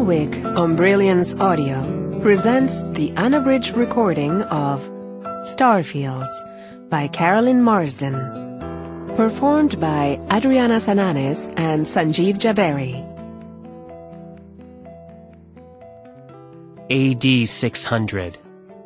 Elwick Umbrilliance Audio presents the unabridged recording of Starfields by Carolyn Marsden, performed by Adriana Sananes and Sanjeev Jhaveri. AD 600.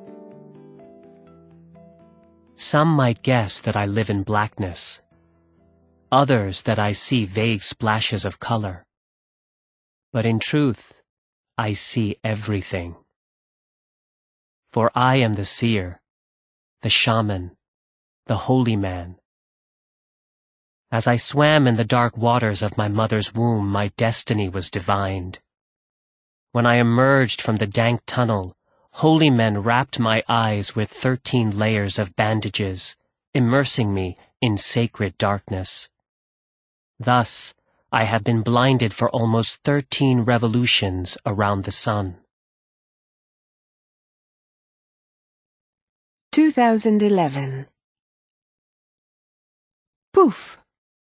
Some might guess that I live in blackness, others that I see vague splashes of color. But in truth, I see everything. For I am the seer, the shaman, the holy man. As I swam in the dark waters of my mother's womb, my destiny was divined. When I emerged from the dank tunnel, holy men wrapped my eyes with 13 layers of bandages, immersing me in sacred darkness. Thus, I have been blinded for almost 13 revolutions around the sun. 2011. Poof!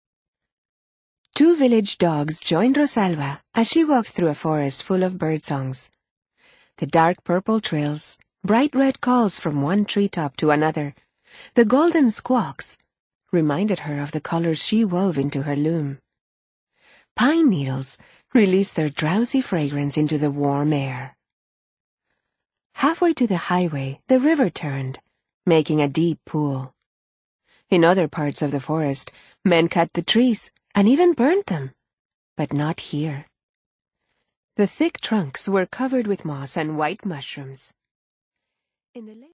2 village dogs joined Rosalba as she walked through a forest full of birdsongs. The dark purple trills, bright red calls from one treetop to another, the golden squawks, reminded her of the colors she wove into her loom. Pine needles released their drowsy fragrance into the warm air. Halfway to the highway, the river turned, making a deep pool. In other parts of the forest, men cut the trees and even burned them, but not here. The thick trunks were covered with moss and white mushrooms. In the